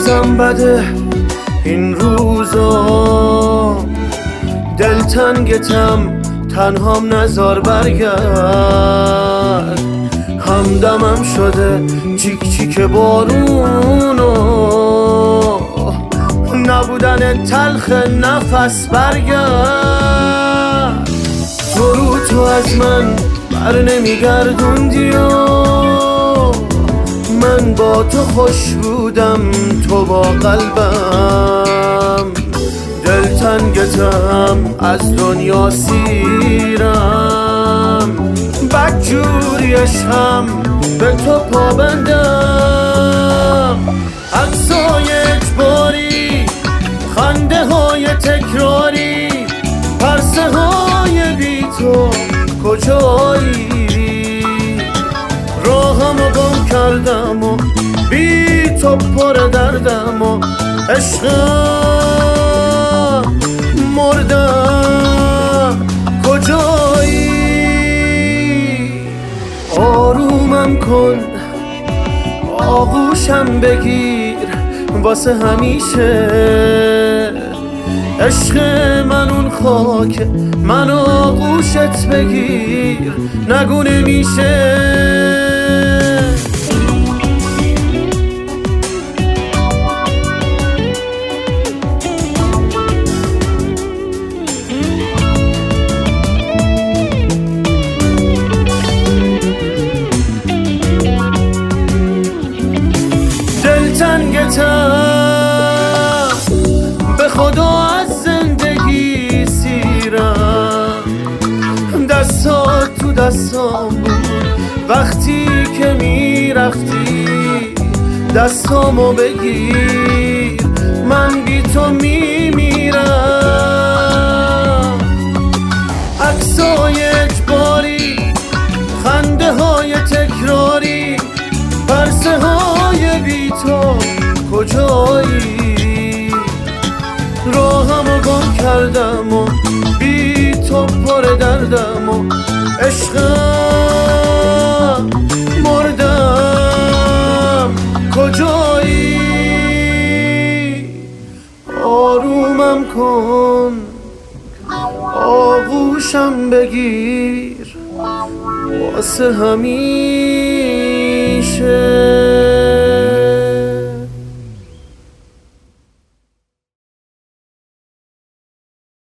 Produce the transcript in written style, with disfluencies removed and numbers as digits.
بازم بده این روزا، دلتنگتم تنهام نزار برگرد. همدمم شده چیک چیک بارونو، نبودن تلخ نفس برگرد. تو از من بر نمیگردوندی و من با تو خوش بودم، تو با قلبم. دلتنگتم از دنیا سیرم، بدجوریشم به تو پابندم. عکسای اجباری، خنده های تکراری، پرسه های بی تو کجایی؟ راهمو گم کردم و بی تو پر دردم و عشقم مردم کجایی؟ آرومم کن، آغوشم بگیر واسه همیشه. عشق من اون خاک، من آغوشت بگیر نگو نمیشه. دلتنگتم به خدا از زندگی سیرم، دستات تو دستام بود وقتی که میرفتی. دستامو بگیر من بی تو میمیرم. عکسای اجباری، خنده های تکراری، پرسه های بی تو کجایی؟ راهمو گم کردم و بی تو پر دردم و عشقم مردم کجایی؟ آرومم کن، آغوشم بگیر واسه همیشه.